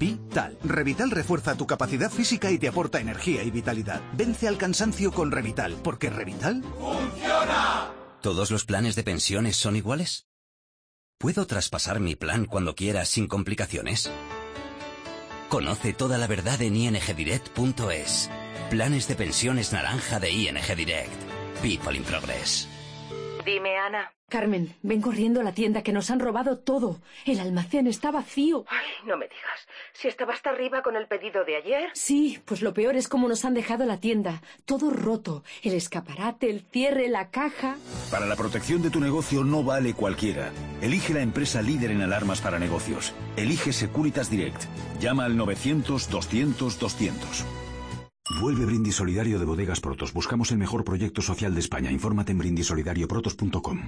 Vital. Revital refuerza tu capacidad física y te aporta energía y vitalidad. Vence al cansancio con Revital, porque Revital ¡funciona! ¿Todos los planes de pensiones son iguales? ¿Puedo traspasar mi plan cuando quiera sin complicaciones? Conoce toda la verdad en ingdirect.es. Planes de pensiones naranja de ING Direct. People in Progress. Dime, Ana. Carmen, ven corriendo a la tienda que nos han robado todo. El almacén está vacío. Ay, no me digas. Si estaba hasta arriba con el pedido de ayer. Sí, pues lo peor es cómo nos han dejado la tienda. Todo roto. El escaparate, el cierre, la caja. Para la protección de tu negocio no vale cualquiera. Elige la empresa líder en alarmas para negocios. Elige Securitas Direct. Llama al 900-200-200. Vuelve Brindis Solidario de Bodegas Protos. Buscamos el mejor proyecto social de España. Infórmate en brindissolidarioprotos.com.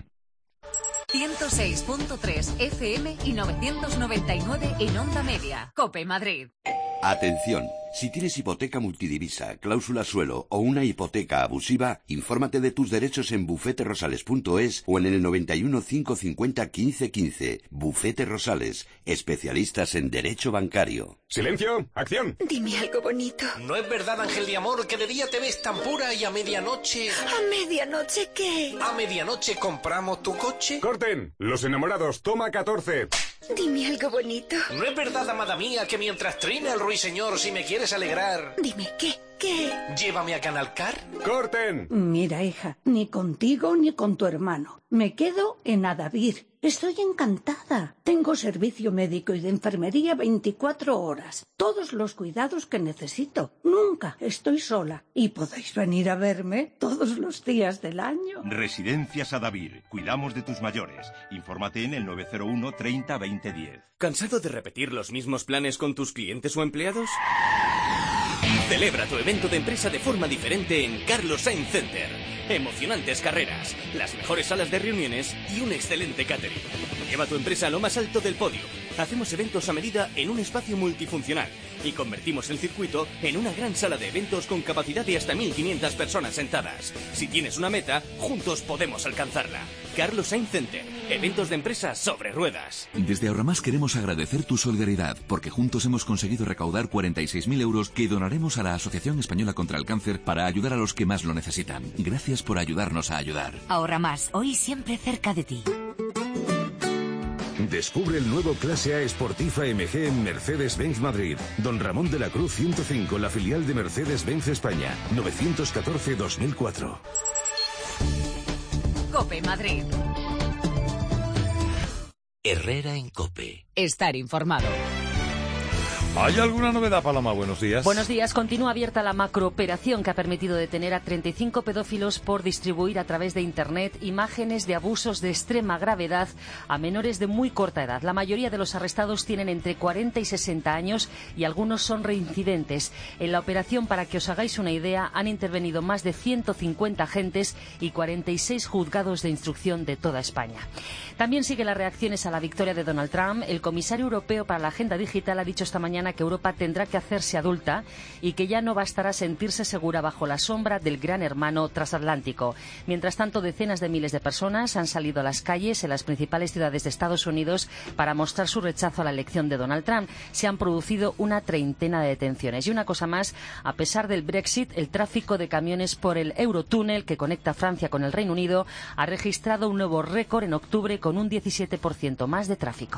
106.3 FM y 999 en Onda Media. COPE Madrid. Atención, si tienes hipoteca multidivisa, cláusula suelo o una hipoteca abusiva, infórmate de tus derechos en bufeterosales.es o en el 91 550 15 15. Bufete Rosales, especialistas en derecho bancario. ¡Silencio! ¡Acción! Dime algo bonito. No es verdad, Ángel de Amor, que de día te ves tan pura y a medianoche... ¿A medianoche qué? ¿A medianoche compramos tu coche? ¡Corten! Los enamorados, toma 14. Dime algo bonito. No es verdad, amada mía, que mientras trine el ruiseñor, si me quieres alegrar... Dime, ¿qué? Llévame a Canalcar. ¡Corten! Mira, hija, ni contigo ni con tu hermano. Me quedo en Adavir. Estoy encantada. Tengo servicio médico y de enfermería 24 horas. Todos los cuidados que necesito. Nunca estoy sola. Y podéis venir a verme todos los días del año. Residencias Adavir. Cuidamos de tus mayores. Infórmate en el 901 30 20 10. ¿Cansado de repetir los mismos planes con tus clientes o empleados? Celebra tu evento de empresa de forma diferente en Carlos Sainz Center. Emocionantes carreras, las mejores salas de reuniones y un excelente catering. Lleva tu empresa a lo más alto del podio. Hacemos eventos a medida en un espacio multifuncional y convertimos el circuito en una gran sala de eventos con capacidad de hasta 1.500 personas sentadas. Si tienes una meta, juntos podemos alcanzarla. Carlos Sainz Center, eventos de empresa sobre ruedas. Desde Ahorramás queremos agradecer tu solidaridad, porque juntos hemos conseguido recaudar 46.000 euros que donaremos a la Asociación Española contra el Cáncer para ayudar a los que más lo necesitan. Gracias por ayudarnos a ayudar. Ahorramás, hoy siempre cerca de ti. Descubre el nuevo Clase A Sportif AMG en Mercedes-Benz Madrid. Don Ramón de la Cruz 105, la filial de Mercedes-Benz España. 914-2004. COPE Madrid. Herrera en COPE. Estar informado. ¿Hay alguna novedad, Paloma? Buenos días. Buenos días. Continúa abierta la macrooperación que ha permitido detener a 35 pedófilos por distribuir a través de Internet imágenes de abusos de extrema gravedad a menores de muy corta edad. La mayoría de los arrestados tienen entre 40 y 60 años y algunos son reincidentes. En la operación, para que os hagáis una idea, han intervenido más de 150 agentes y 46 juzgados de instrucción de toda España. También siguen las reacciones a la victoria de Donald Trump. El comisario europeo para la agenda digital ha dicho esta mañana que Europa tendrá que hacerse adulta y que ya no bastará sentirse segura bajo la sombra del gran hermano transatlántico. Mientras tanto, decenas de miles de personas han salido a las calles en las principales ciudades de Estados Unidos para mostrar su rechazo a la elección de Donald Trump. Se han producido una treintena de detenciones. Y una cosa más, a pesar del Brexit, el tráfico de camiones por el Eurotúnel que conecta Francia con el Reino Unido ha registrado un nuevo récord en octubre con un 17% más de tráfico.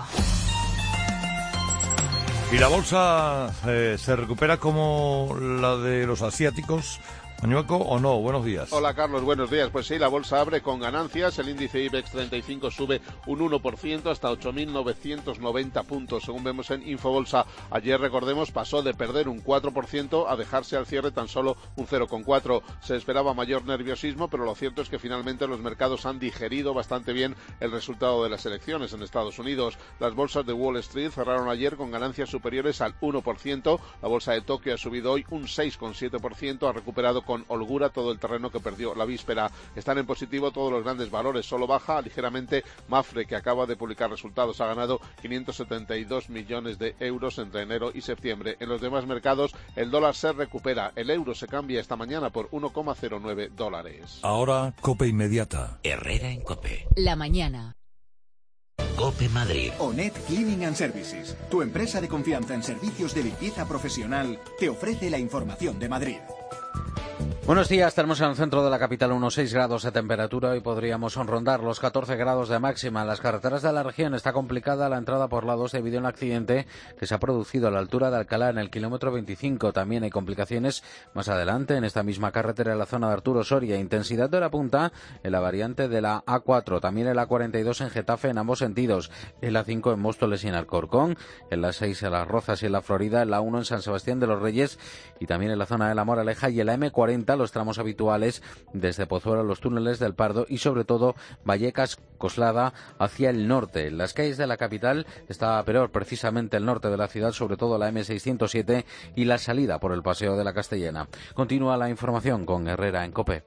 ¿Y la bolsa se recupera como la de los asiáticos, Mañueco, o no? Buenos días. Hola, Carlos, buenos días. Pues sí, la bolsa abre con ganancias. El índice IBEX 35 sube un 1% hasta 8.990 puntos, según vemos en Infobolsa. Ayer, recordemos, pasó de perder un 4% a dejarse al cierre tan solo un 0,4%. Se esperaba mayor nerviosismo, pero lo cierto es que finalmente los mercados han digerido bastante bien el resultado de las elecciones en Estados Unidos. Las bolsas de Wall Street cerraron ayer con ganancias superiores al 1%. La bolsa de Tokio ha subido hoy un 6,7%, ha recuperado con holgura todo el terreno que perdió la víspera. Están en positivo todos los grandes valores, solo baja ligeramente Mapfre, que acaba de publicar resultados. Ha ganado 572 millones de euros entre enero y septiembre. En los demás mercados el dólar se recupera, el euro se cambia esta mañana por 1,09 dólares. Ahora, COPE Inmediata. Herrera en COPE. La mañana. COPE Madrid. Onet Cleaning and Services, tu empresa de confianza en servicios de limpieza profesional, te ofrece la información de Madrid. Buenos días, tenemos en el centro de la capital unos 6 grados de temperatura y podríamos rondar los 14 grados de máxima. En las carreteras de la región está complicada la entrada por la 2 debido a un accidente que se ha producido a la altura de Alcalá en el kilómetro 25. También hay complicaciones más adelante en esta misma carretera en la zona de Arturo Soria. Intensidad de la punta en la variante de la A4, también en la 42 en Getafe en ambos sentidos, en la 5 en Móstoles y en Alcorcón, en la 6 en Las Rozas y en la Florida, en la 1 en San Sebastián de los Reyes y también en la zona de la Moraleja y en la M40 los tramos habituales desde Pozuelo a los túneles del Pardo y sobre todo Vallecas, Coslada hacia el norte. En las calles de la capital está peor precisamente el norte de la ciudad, sobre todo la M607 y la salida por el Paseo de la Castellana. Continúa la información con Herrera en COPE.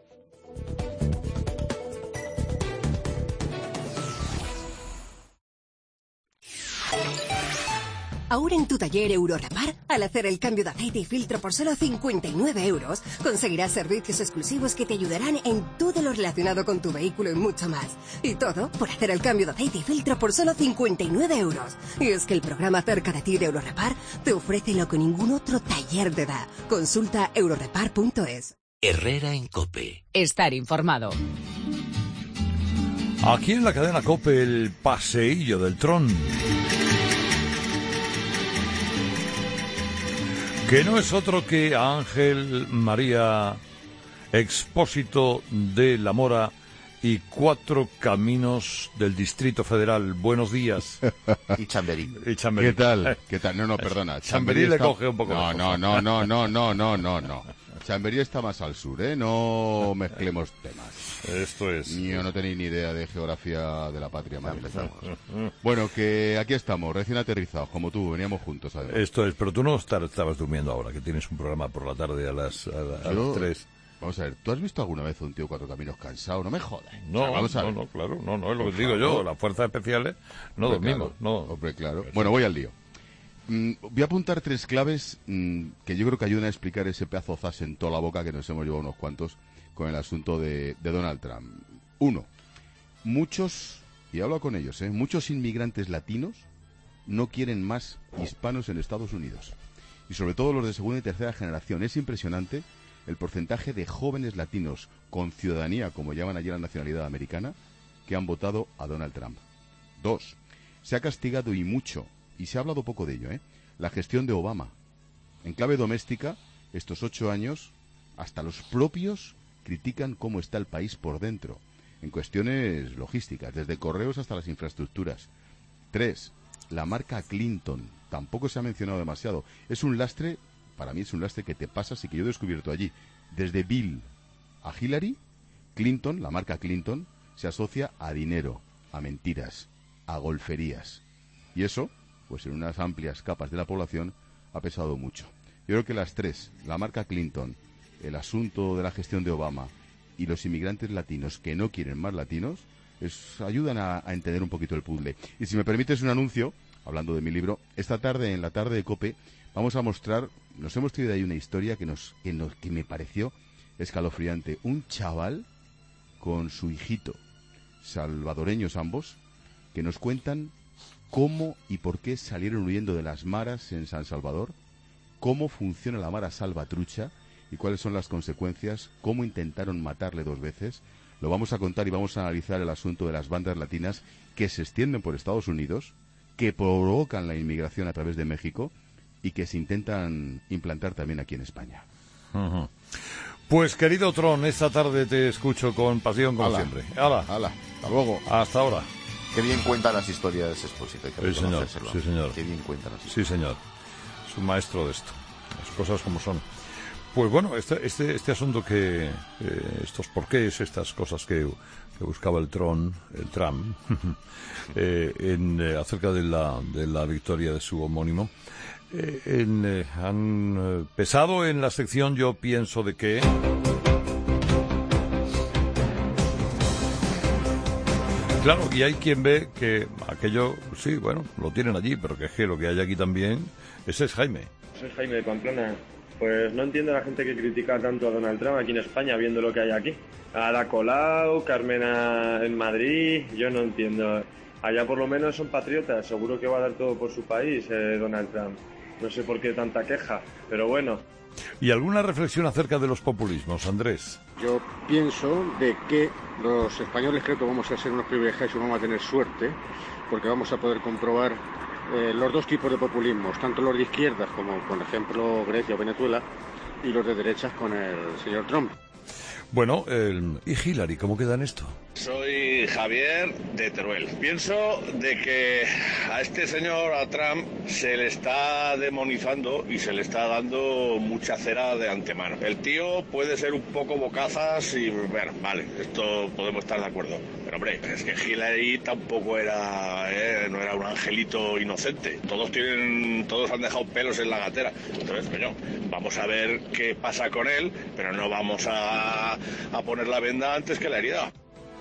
Ahora en tu taller Eurorepar, al hacer el cambio de aceite y filtro por solo 59 euros, conseguirás servicios exclusivos que te ayudarán en todo lo relacionado con tu vehículo y mucho más. Y todo por hacer el cambio de aceite y filtro por solo 59 euros. Y es que el programa Cerca de ti de Eurorepar te ofrece lo que ningún otro taller te da. Consulta eurorepar.es. Herrera en COPE. Estar informado. Aquí en la cadena COPE, el paseillo del Tron. Que no es otro que Ángel María Expósito de la Mora y 4 Caminos del Distrito Federal. Buenos días. Y Chamberí. ¿Qué tal? ¿Qué tal? No, perdona. Chamberí le coge un poco. No. Chamberí está más al sur, ¿eh? No mezclemos temas. Esto es. Yo no tenéis ni idea de geografía de la patria madrileña. Bueno, que aquí estamos, recién aterrizados, como tú, veníamos juntos, además. Esto es, pero tú no estabas durmiendo ahora, que tienes un programa por la tarde a las 3. Vamos a ver, ¿tú has visto alguna vez a un tío 4 Caminos cansado? No me jodas. No, vamos a ver. no, claro, no, es lo que digo yo, las fuerzas especiales no dormimos. Claro, no. Hombre, claro. Bueno, voy al lío. Voy a apuntar 3 claves que yo creo que ayudan a explicar ese pedazo zas en toda la boca que nos hemos llevado unos cuantos con el asunto de Donald Trump. 1. Muchos, y hablo con ellos, muchos inmigrantes latinos no quieren más hispanos en Estados Unidos. Y sobre todo los de segunda y tercera generación. Es impresionante el porcentaje de jóvenes latinos con ciudadanía, como llaman allí la nacionalidad americana, que han votado a Donald Trump. 2. Se ha castigado y mucho, y se ha hablado poco de ello, la gestión de Obama. En clave doméstica, estos 8 años, hasta los propios critican cómo está el país por dentro, en cuestiones logísticas, desde correos hasta las infraestructuras. 3. La marca Clinton, tampoco se ha mencionado demasiado. Es un lastre, para mí es un lastre que te pasas y que yo he descubierto allí. Desde Bill a Hillary, Clinton, la marca Clinton, se asocia a dinero, a mentiras, a golferías. Y eso, pues en unas amplias capas de la población, ha pesado mucho. Yo creo que las 3, la marca Clinton, el asunto de la gestión de Obama y los inmigrantes latinos que no quieren más latinos, ayudan a entender un poquito el puzzle. Y si me permites un anuncio, hablando de mi libro, esta tarde, en la tarde de COPE, vamos a mostrar, nos hemos traído ahí una historia que me pareció escalofriante. Un chaval con su hijito, salvadoreños ambos, que nos cuentan cómo y por qué salieron huyendo de las maras en San Salvador, cómo funciona la mara salvatrucha y cuáles son las consecuencias, cómo intentaron matarle 2 veces. Lo vamos a contar y vamos a analizar el asunto de las bandas latinas que se extienden por Estados Unidos, que provocan la inmigración a través de México y que se intentan implantar también aquí en España. Uh-huh. Pues querido Tron, esta tarde te escucho con pasión como siempre. Hala, hasta luego. Hasta ahora. Qué bien cuentan las historias, Expósito. Sí, señor. Sí, señor. Qué bien cuentan las historias. Sí, señor. Es un maestro de esto. Las cosas como son. Pues bueno, este asunto que... estos porqués, estas cosas que buscaba el Trump, acerca de la victoria de su homónimo, han pesado en la sección, yo pienso, de que... Claro, y hay quien ve que aquello, sí, bueno, lo tienen allí, pero que es que lo que hay aquí también, ese es Jaime. Soy Jaime de Pamplona. Pues no entiendo a la gente que critica tanto a Donald Trump aquí en España, viendo lo que hay aquí. A Ada Colau, Carmena en Madrid, yo no entiendo. Allá por lo menos son patriotas, seguro que va a dar todo por su país, Donald Trump. No sé por qué tanta queja, pero bueno. ¿Y alguna reflexión acerca de los populismos, Andrés? Yo pienso de que los españoles creo que vamos a ser unos privilegiados y vamos a tener suerte, porque vamos a poder comprobar los dos tipos de populismos, tanto los de izquierdas como, por ejemplo, Grecia o Venezuela, y los de derechas con el señor Trump. Bueno, ¿y Hillary, cómo queda en esto? Soy Javier de Teruel. Pienso de que a este señor, a Trump, se le está demonizando y se le está dando mucha cera de antemano. El tío puede ser un poco bocazas y, bueno, vale, esto podemos estar de acuerdo. Pero, hombre, es que Hillary tampoco era, no era un angelito inocente. Todos han dejado pelos en la gatera. Entonces, coño, vamos a ver qué pasa con él, pero no vamos a poner la venda antes que la herida.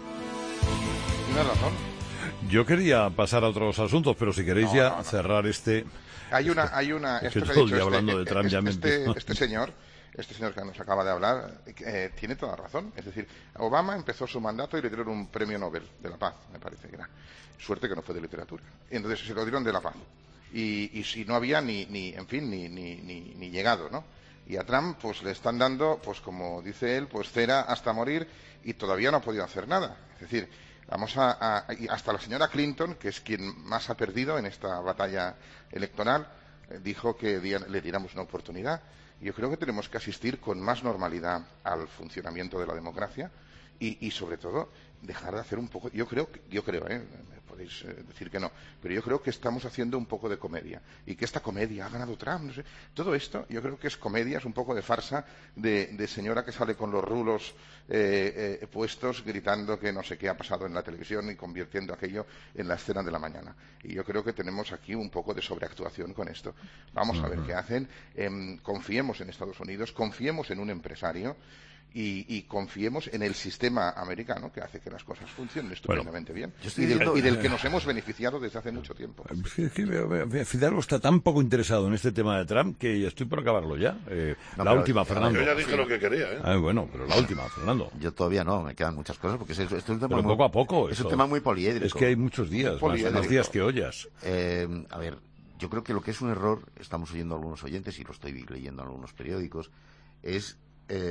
Tienes razón. Yo quería pasar a otros asuntos, pero si queréis cerrar este... Hay una es que todo el día hablando de Trump ya me este señor que nos acaba de hablar tiene toda razón. Es decir, Obama empezó su mandato y le dieron un premio Nobel de la Paz, me parece que era. Suerte que no fue de literatura. Y entonces se lo dieron de la Paz. Y si no había ni llegado, ¿no? Y a Trump pues le están dando, pues como dice él, pues cera hasta morir y todavía no ha podido hacer nada. Es decir, hasta la señora Clinton, que es quien más ha perdido en esta batalla electoral, dijo que le diéramos una oportunidad. Yo creo que tenemos que asistir con más normalidad al funcionamiento de la democracia y sobre todo dejar de hacer un poco, yo creo, me podéis decir que no, pero yo creo que estamos haciendo un poco de comedia y que esta comedia ha ganado Trump, no sé, todo esto yo creo que es comedia, es un poco de farsa de señora que sale con los rulos puestos gritando que no sé qué ha pasado en la televisión y convirtiendo aquello en la escena de la mañana. Y yo creo que tenemos aquí un poco de sobreactuación con esto. Vamos a ver qué hacen, confiemos en Estados Unidos, confiemos en un empresario y confiemos en el sistema americano que hace que las cosas funcionen estupendamente bien y del que nos hemos beneficiado desde hace mucho tiempo. Fidalgo está tan poco interesado en este tema de Trump que estoy por acabarlo ya. La última, Fernando. Yo ya dije lo que quería, bueno, pero la última, Fernando. Yo todavía no, me quedan muchas cosas porque es un tema pero poco a poco. Es un tema muy poliédrico. Es que hay muchos días, más días que ollas. A ver, yo creo que lo que es un error, estamos oyendo a algunos oyentes y lo estoy leyendo en algunos periódicos, es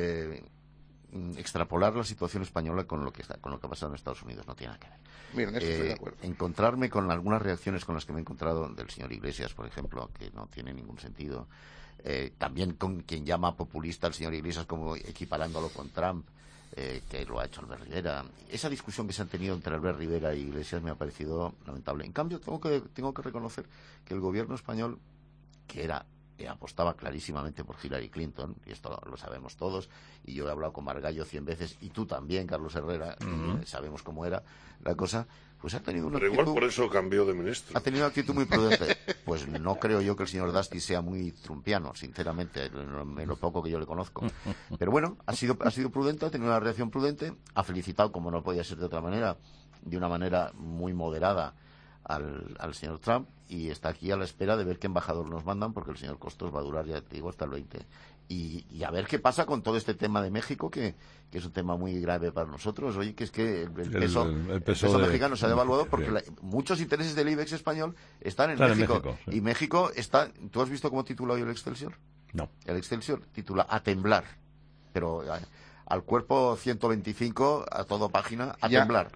extrapolar la situación española con lo que ha pasado en Estados Unidos. No tiene nada que ver. Miren, estoy de acuerdo. Encontrarme con algunas reacciones con las que me he encontrado del señor Iglesias, por ejemplo, que no tiene ningún sentido. También con quien llama populista al señor Iglesias como equiparándolo con Trump, que lo ha hecho Albert Rivera. Esa discusión que se han tenido entre Albert Rivera y Iglesias me ha parecido lamentable. En cambio, tengo que reconocer que el gobierno español, que apostaba clarísimamente por Hillary Clinton, y esto lo sabemos todos, y yo he hablado con Margallo 100 veces, y tú también, Carlos Herrera, sabemos cómo era la cosa, pues ha tenido una actitud... Pero igual por eso cambió de ministro. Ha tenido una actitud muy prudente. Pues no creo yo que el señor Dusty sea muy trumpiano, sinceramente, en lo poco que yo le conozco. Pero bueno, ha sido prudente, ha tenido una reacción prudente, ha felicitado, como no podía ser de otra manera, de una manera muy moderada, al señor Trump, y está aquí a la espera de ver qué embajador nos mandan, porque el señor Costos va a durar, ya te digo, hasta el 20. Y a ver qué pasa con todo este tema de México, que es un tema muy grave para nosotros. Oye, que es que el peso mexicano se ha devaluado porque muchos intereses del IBEX español están en México. Sí. Y México está... ¿Tú has visto cómo titula hoy el Excelsior? No. El Excelsior titula A temblar. Pero... al cuerpo 125, a toda página, a temblar.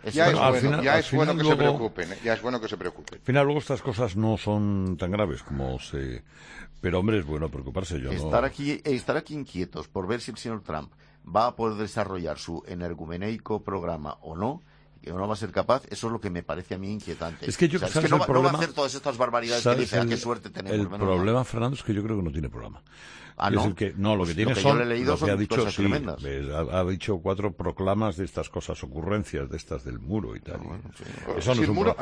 Es bueno que se preocupen. Ya es bueno que se preocupen. Al final, luego estas cosas no son tan graves como se... Pero, hombre, es bueno preocuparse. Estar aquí inquietos por ver si el señor Trump va a poder desarrollar su energumeneico programa o no, que no va a ser capaz, eso es lo que me parece a mí inquietante. Es que yo creo que no va a hacer todas estas barbaridades que dice, qué suerte tenemos. El problema, Fernando, es que yo creo que no tiene programa. ¿No? Lo que tiene son, lo que ha dicho, cosas tremendas. Ha dicho 4 proclamas de estas cosas, ocurrencias de estas del muro y tal. Eso no es un programa.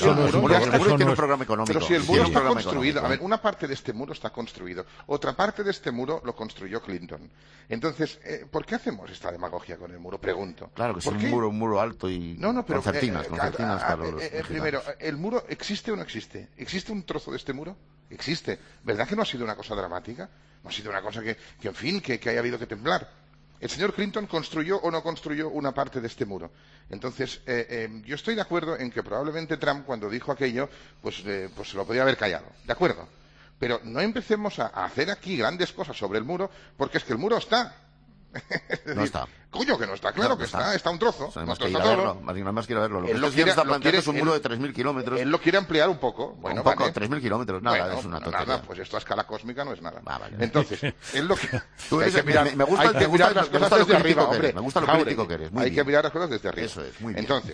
El muro tiene un programa económico. Pero si el muro está construido, una parte de este muro está construido, otra parte de este muro lo construyó Clinton. Entonces, ¿por qué hacemos esta demagogia con el muro? Pregunto. Claro, que es un muro alto y concertinas para los primero, ¿el muro existe o no existe? ¿Existe un trozo de este muro? Existe. ¿Verdad que no ha sido una cosa dramática? No ha sido una cosa que en fin, que haya habido que temblar. El señor Clinton construyó o no construyó una parte de este muro. Entonces, yo estoy de acuerdo en que probablemente Trump, cuando dijo aquello, pues se lo podía haber callado. De acuerdo. Pero no empecemos a hacer aquí grandes cosas sobre el muro, porque es que el muro está. No está. Coño, que no está, claro que está. Está un trozo. Tenemos que ir a verlo. Nada más quiero verlo. Lo que está planteando es un muro de 3.000 kilómetros. Él lo quiere ampliar un poco. Bueno, un poco, vale. 3.000 kilómetros, nada, bueno, es una tontería. Nada, pues esto a escala cósmica no es nada. Vale. Entonces, es lo que... Me gusta las cosas desde arriba, hombre. Me gusta lo crítico que eres. Hay que mirar las cosas desde arriba. Eso es, muy bien. Entonces...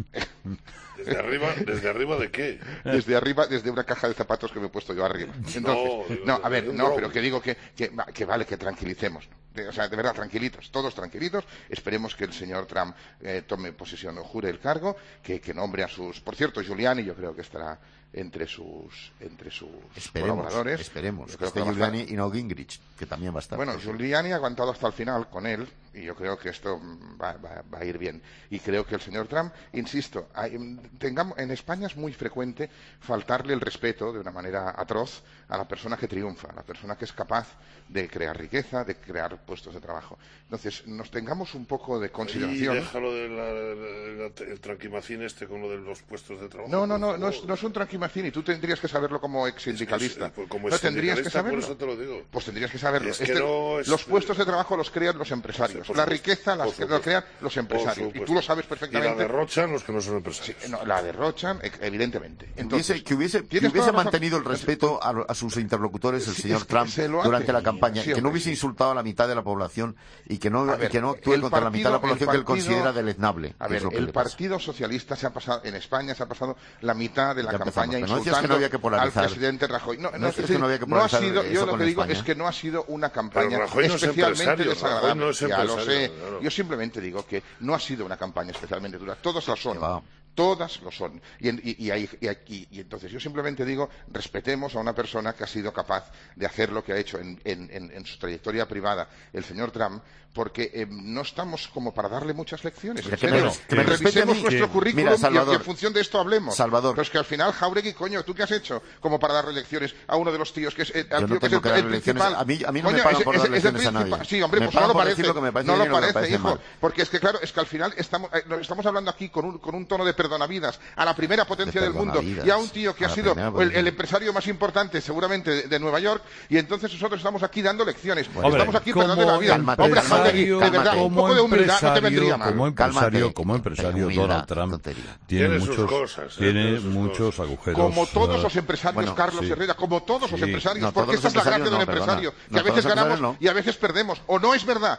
¿Desde arriba de qué? Desde arriba, desde una caja de zapatos que me he puesto yo arriba. Entonces, pero que digo que vale, que tranquilicemos. O sea, de verdad, tranquilitos, todos tranquilitos. Esperemos que el señor Trump tome posesión o jure el cargo, que nombre a sus... Por cierto, Giuliani yo creo que estará entre sus colaboradores. Esperemos que esté Giuliani y no Gingrich, que también va a estar. Bueno, Giuliani ha aguantado hasta el final con él, y yo creo que esto va a ir bien. Y creo que el señor Trump, insisto, en España es muy frecuente faltarle el respeto de una manera atroz a la persona que triunfa, a la persona que es capaz de crear riqueza, de crear puestos de trabajo. Entonces, nos tengamos un poco de consideración. Y déjalo del tranquimacín con lo de los puestos de trabajo. No es un tranquimacín, y tú tendrías que saberlo como ex sindicalista. No tendrías que saberlo. Por eso te lo digo. Pues tendrías que saberlo. Los puestos de trabajo los crean los empresarios. La riqueza los crean los empresarios. Y tú lo sabes perfectamente. Y la derrochan los que no son empresarios. Sí, la derrochan, evidentemente. Entonces, que hubiese mantenido el respeto a sus interlocutores, el señor Trump, durante la campaña, que no hubiese insultado a la mitad de la población y que no actúe contra la mitad de la población que él considera deleznable. A ver, el Partido Socialista en España se ha pasado la mitad de la campaña insultando al presidente Rajoy. Yo lo que digo es que no ha sido una campaña especialmente desagradable. Ya lo sé. Yo simplemente digo que no ha sido una campaña especialmente dura. Todas lo son. Todas lo son. Y entonces yo simplemente digo, respetemos a una persona que ha sido capaz de hacer lo que ha hecho en su trayectoria privada el señor Trump, porque no estamos como para darle muchas lecciones. Revisemos nuestro currículum y en función de esto hablemos. Salvador. Pero es que al final, Jáuregui, coño, ¿tú qué has hecho como para darle lecciones a uno de los tíos que es el principal? A mí no me pagan por dar lecciones a nadie. Sí, hombre, pues no lo parece. No lo parece, hijo. Porque es que, claro, es que al final estamos hablando aquí con un tono de perdonavidas a la primera potencia del mundo y a un tío que ha sido el empresario más importante seguramente de Nueva York, y entonces nosotros estamos aquí dando lecciones. Estamos aquí perdiendo la vida. Hombre, de verdad, un poco de humildad no te vendría mal. Como empresario, Donald Trump tiene muchos agujeros. Como todos los empresarios, Carlos Herrera, como todos los empresarios, porque esta es la gracia del empresario, que a veces ganamos y a veces perdemos. O no es verdad.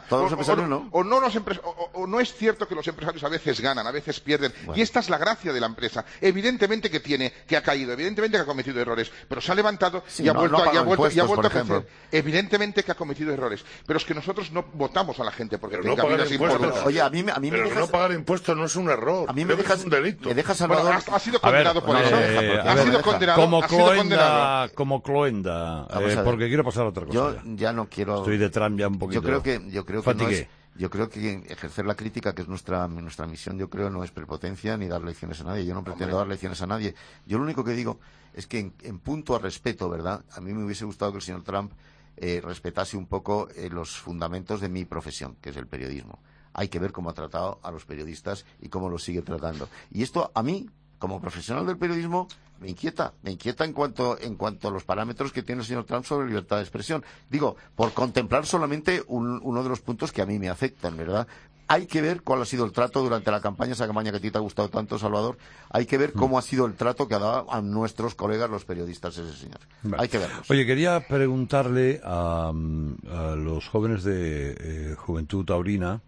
O no es cierto que los empresarios a veces ganan, a veces pierden. Y esta es la gracia de la empresa. Evidentemente que ha caído, evidentemente que ha cometido errores, pero se ha levantado y ha vuelto a crecer. Evidentemente que ha cometido errores, pero es que nosotros no votamos a la gente porque tenga vidas impolutas. Oye, a mí me dejas... no pagar impuestos no es un error. A mí me dejas un delito. Me dejas, Salvador. Bueno, ha sido condenado por eso. Ha sido condenado. Como Cloenda. Porque quiero pasar a otra cosa. Yo ya no quiero. Estoy de Trump ya un poquito. Yo creo que no es. Yo creo que ejercer la crítica, que es nuestra misión, yo creo, no es prepotencia ni dar lecciones a nadie. Yo no pretendo dar lecciones a nadie. Yo lo único que digo es que en punto a respeto, ¿verdad? A mí me hubiese gustado que el señor Trump respetase un poco los fundamentos de mi profesión, que es el periodismo. Hay que ver cómo ha tratado a los periodistas y cómo los sigue tratando. Y esto, a mí, como profesional del periodismo, me inquieta en cuanto a los parámetros que tiene el señor Trump sobre libertad de expresión. Digo, por contemplar solamente uno de los puntos que a mí me afectan, ¿verdad? Hay que ver cuál ha sido el trato durante la campaña, esa campaña que a ti te ha gustado tanto, Salvador. Hay que ver cómo ha sido el trato que ha dado a nuestros colegas, los periodistas, ese señor. Vale. Hay que verlo. Oye, quería preguntarle a los jóvenes de Juventud Taurina,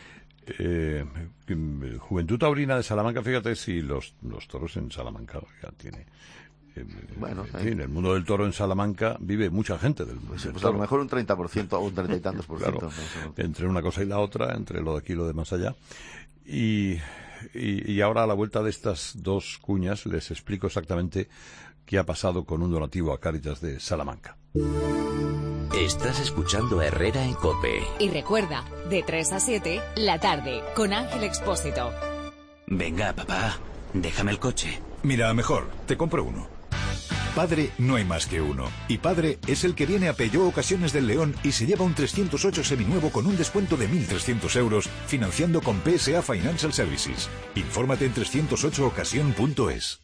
Juventud Taurina de Salamanca, fíjate si los toros en Salamanca ya tiene... Bueno, en fin, el mundo del toro en Salamanca vive mucha gente del mundo. Pues a lo mejor un 30% o un 30 y tantos por ciento. Claro, entre una cosa y la otra, entre lo de aquí y lo de más allá. Y ahora a la vuelta de estas dos cuñas les explico exactamente qué ha pasado con un donativo a Cáritas de Salamanca. Estás escuchando a Herrera en COPE. Y recuerda, de 3 a 7, la tarde, con Ángel Expósito. Venga, papá, déjame el coche. Mira, mejor, te compro uno. Padre no hay más que uno. Y padre es el que viene a Peugeot Ocasiones del León y se lleva un 308 seminuevo con un descuento de 1.300 euros financiando con PSA Financial Services. Infórmate en 308ocasión.es.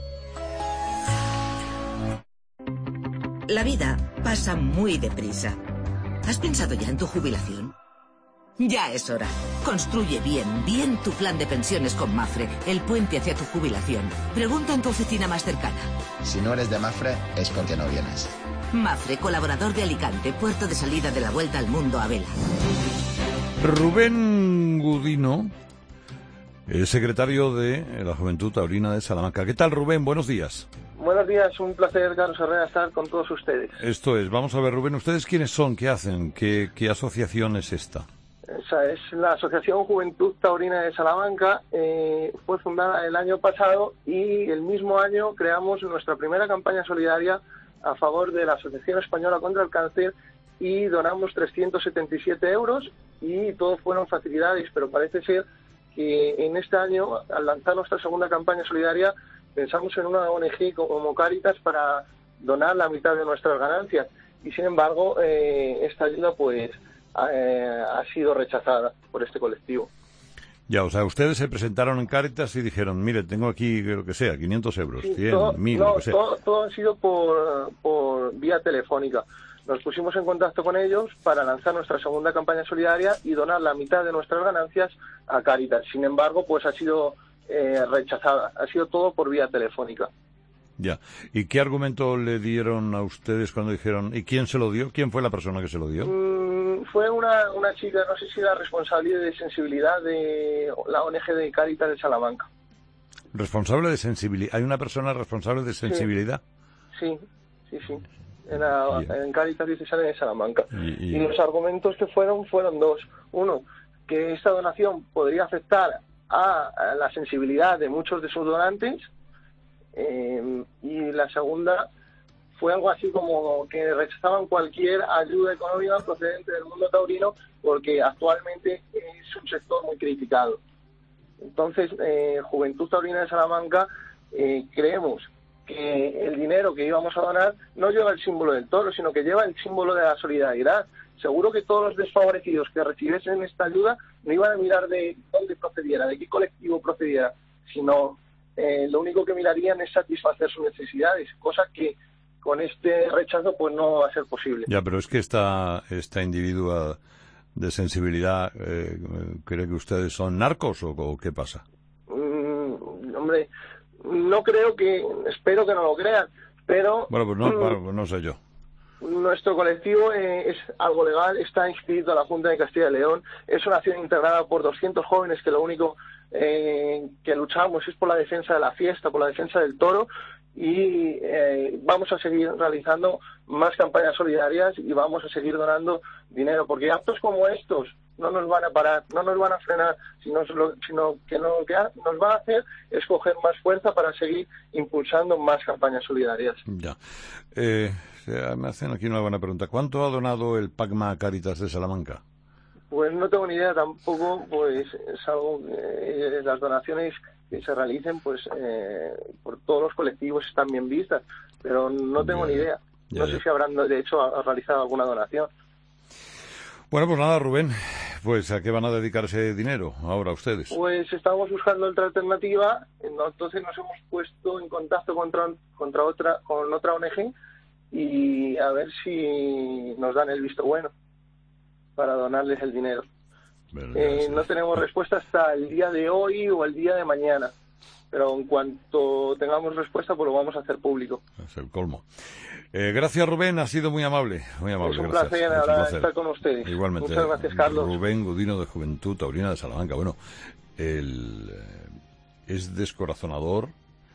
La vida pasa muy deprisa. ¿Has pensado ya en tu jubilación? Ya es hora. Construye bien tu plan de pensiones con Mafre, el puente hacia tu jubilación. Pregunta en tu oficina más cercana. Si no eres de Mafre, es porque no vienes. Mafre, colaborador de Alicante, puerto de salida de la Vuelta al Mundo a vela. Rubén Gudino, el secretario de la Juventud Taurina de Salamanca. ¿Qué tal, Rubén? Buenos días. Buenos días, un placer, Carlos Herrera, estar con todos ustedes. Esto es, vamos a ver, Rubén, ¿ustedes quiénes son? ¿Qué hacen? ¿Qué asociación es esta? Esa es la Asociación Juventud Taurina de Salamanca. Fue fundada el año pasado y el mismo año creamos nuestra primera campaña solidaria a favor de la Asociación Española contra el Cáncer y donamos 377 euros y todos fueron facilidades, pero parece ser que en este año, al lanzar nuestra segunda campaña solidaria, pensamos en una ONG como Cáritas para donar la mitad de nuestras ganancias y sin embargo esta ayuda pues ha sido rechazada por este colectivo. Ya, o sea, ustedes se presentaron en Cáritas y dijeron, mire, tengo aquí, lo que sea, 500 euros, 100, 1000, lo que sea. Todo ha sido por vía telefónica. Nos pusimos en contacto con ellos para lanzar nuestra segunda campaña solidaria y donar la mitad de nuestras ganancias a Cáritas. Sin embargo, pues ha sido rechazada. Ha sido todo por vía telefónica. Ya. ¿Y qué argumento le dieron a ustedes cuando dijeron, y quién se lo dio? ¿Quién fue la persona que se lo dio? Fue una chica, no sé si era responsable de sensibilidad de la ONG de Cáritas de Salamanca. ¿Responsable de sensibilidad? ¿Hay una persona responsable de sensibilidad? Sí. En Cáritas Diocesana de Salamanca. Y los argumentos que fueron dos. Uno, que esta donación podría afectar a la sensibilidad de muchos de sus donantes, y la segunda fue algo así como que rechazaban cualquier ayuda económica procedente del mundo taurino porque actualmente es un sector muy criticado. Entonces, Juventud Taurina de Salamanca, creemos que el dinero que íbamos a donar no lleva el símbolo del toro, sino que lleva el símbolo de la solidaridad. Seguro que todos los desfavorecidos que recibiesen esta ayuda no iban a mirar de dónde procediera, de qué colectivo procediera, sino lo único que mirarían es satisfacer sus necesidades, cosa que con este rechazo pues no va a ser posible. Ya, pero es que esta individua de sensibilidad, ¿cree que ustedes son narcos o qué pasa? Hombre, no creo espero que no lo crean, pero... Bueno, pues no sé yo. Nuestro colectivo es algo legal, está inscrito a la Junta de Castilla y León, es una acción integrada por 200 jóvenes que lo único que luchamos es por la defensa de la fiesta, por la defensa del toro y vamos a seguir realizando más campañas solidarias y vamos a seguir donando dinero, porque actos como estos no nos van a parar, no nos van a frenar, sino que lo que nos va a hacer es coger más fuerza para seguir impulsando más campañas solidarias. Ya. Me hacen aquí una buena pregunta. ¿Cuánto ha donado el PACMA a Cáritas de Salamanca? Pues no tengo ni idea tampoco, pues es algo que las donaciones que se realicen pues por todos los colectivos están bien vistas, pero no tengo ni idea. No sé si habrán de hecho realizado alguna donación. Bueno, pues nada, Rubén, pues ¿a qué van a dedicar ese dinero ahora ustedes? Pues estamos buscando otra alternativa, entonces nos hemos puesto en contacto con otra ONG y a ver si nos dan el visto bueno para donarles el dinero. No tenemos respuesta hasta el día de hoy o el día de mañana, pero en cuanto tengamos respuesta pues lo vamos a hacer público. Es el colmo. Gracias, Rubén, ha sido muy amable. Muy amable, es un gracias. placer estar con ustedes. Igualmente. Muchas gracias, Carlos. Rubén Gudino de Juventud Taurina de Salamanca. Bueno, es descorazonador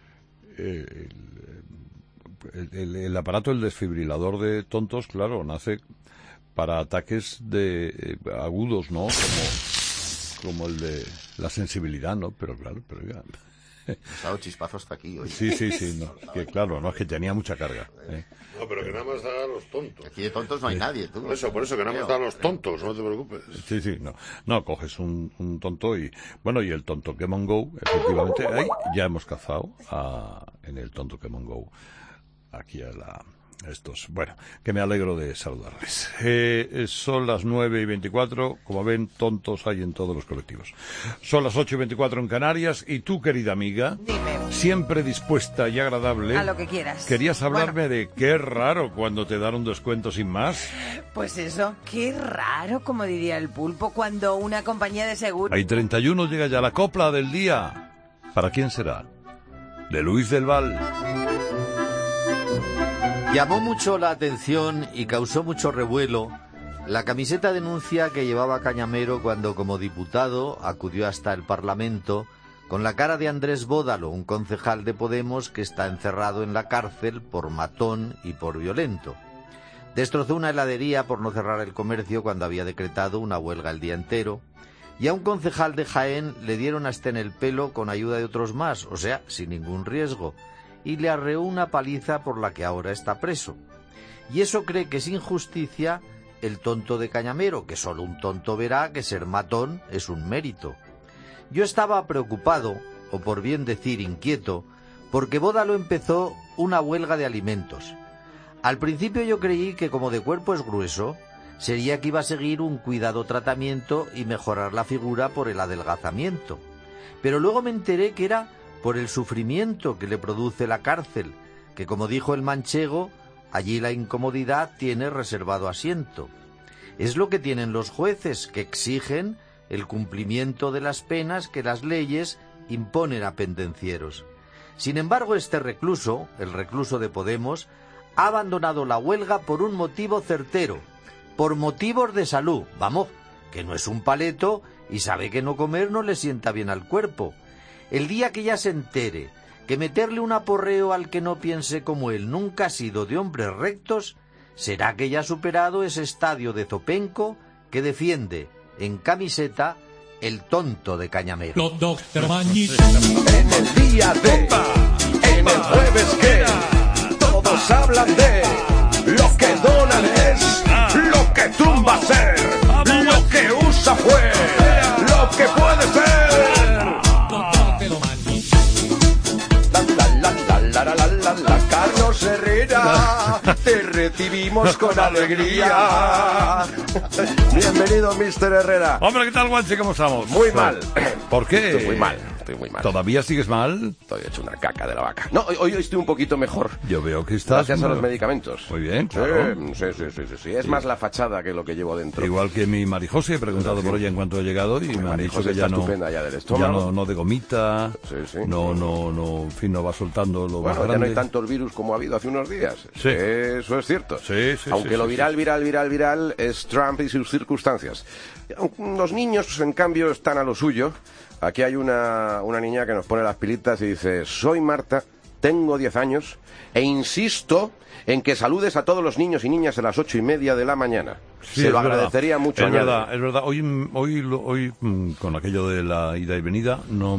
el aparato, el desfibrilador de tontos, claro, nace para ataques agudos, ¿no? Como el de la sensibilidad, ¿no? Pero claro, ya. Nos ha dado chispazos hasta aquí hoy. Sí, no, que claro, no, es que tenía mucha carga. No, pero que nada más da a los tontos. Aquí de tontos no hay nadie, tú. Por eso, que nada más da a los tontos, no te preocupes. Sí, no, coges un tonto y el tonto Pokémon Go, efectivamente, ahí ya hemos cazado en el tonto Pokémon Go aquí a estos. Bueno, que me alegro de saludarles. Son las 9:24, como ven, tontos hay en todos los colectivos. Son las 8:24 en Canarias, y tú, querida amiga, dime, siempre dispuesta y agradable, a lo que quieras. ¿Querías hablarme de qué raro cuando te dan un descuento sin más? Pues eso, qué raro, como diría el Pulpo, cuando una compañía de seguro... Hay 31, llega ya la copla del día. ¿Para quién será? De Luis del Val. Llamó mucho la atención y causó mucho revuelo la camiseta denuncia que llevaba Cañamero cuando, como diputado, acudió hasta el Parlamento con la cara de Andrés Bódalo, un concejal de Podemos que está encerrado en la cárcel por matón y por violento. Destrozó una heladería por no cerrar el comercio cuando había decretado una huelga el día entero, y a un concejal de Jaén le dieron hasta en el pelo con ayuda de otros más, o sea, sin ningún riesgo, y le arreó una paliza por la que ahora está preso. Y eso cree que es injusticia el tonto de Cañamero, que solo un tonto verá que ser matón es un mérito. Yo estaba preocupado, o por bien decir inquieto, porque Bódalo empezó una huelga de alimentos. Al principio yo creí que, como de cuerpo es grueso, sería que iba a seguir un cuidado tratamiento y mejorar la figura por el adelgazamiento. Pero luego me enteré que era por el sufrimiento que le produce la cárcel, que, como dijo el manchego, allí la incomodidad tiene reservado asiento. Es lo que tienen los jueces, que exigen el cumplimiento de las penas que las leyes imponen a pendencieros. Sin embargo, este recluso, el recluso de Podemos, ha abandonado la huelga por un motivo certero, por motivos de salud. Vamos, que no es un paleto y sabe que no comer no le sienta bien al cuerpo. El día que ya se entere que meterle un aporreo al que no piense como él nunca ha sido de hombres rectos, será que ya ha superado ese estadio de zopenco que defiende en camiseta el tonto de Cañamero. Los dos hermanos. En el día de, en el jueves que, todos hablan de lo que donan es, lo que tumba ser, lo que usa fue, lo que puede ser. Carlos Herrera, te recibimos con alegría. Bienvenido, Mr. Herrera. Hombre, ¿qué tal, Guanche? ¿Cómo estamos? Muy mal. ¿Por qué? Estoy muy mal. ¿Todavía sigues mal? Estoy hecho una caca de la vaca. No, hoy estoy un poquito mejor. Yo veo que estás... Gracias a los medicamentos. Muy bien, claro. Sí. Es más la fachada que lo que llevo dentro. Igual que mi Marijose, he preguntado por ella en cuanto he llegado y me han dicho que ya no de gomita, en fin, no va soltando lo más grande. Ya no hay tantos virus como ha habido hace unos días. Sí. Eso es cierto. Sí, aunque lo viral es Trump y sus circunstancias. Los niños, en cambio, están a lo suyo. Aquí hay una niña que nos pone las pilitas y dice: soy Marta, tengo 10 años e insisto en que saludes a todos los niños y niñas a las 8:30 de la mañana. Sí, se lo agradecería mucho. Es verdad. Hoy con aquello de la ida y venida,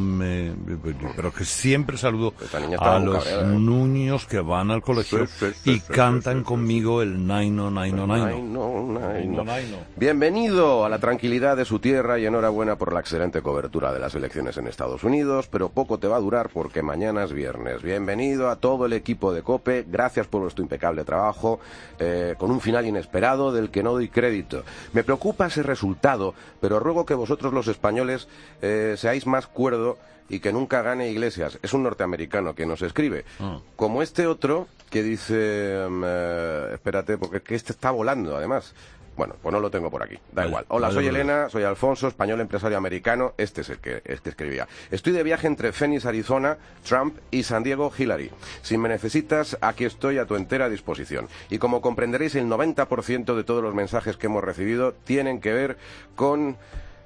pero que siempre saludo a los niños que van al colegio y cantan conmigo el Naino, Naino, Naino. Bienvenido a la tranquilidad de su tierra y enhorabuena por la excelente cobertura de las elecciones en Estados Unidos, pero poco te va a durar porque mañana es viernes. Bienvenido a todo el equipo de COPE, gracias por vuestro impecable trabajo, con un final inesperado del que no doy crédito. Me preocupa ese resultado, pero ruego que vosotros los españoles seáis más cuerdo y que nunca gane Iglesias. Es un norteamericano que nos escribe. Como este otro que dice... espérate, porque es que este está volando, además. Bueno, pues no lo tengo por aquí, da igual. Hola, soy Elena, soy Alfonso, español empresario americano. Este es el que escribía. Estoy de viaje entre Phoenix, Arizona, Trump y San Diego, Hillary. Si me necesitas, aquí estoy a tu entera disposición. Y como comprenderéis, el 90% de todos los mensajes que hemos recibido tienen que ver con...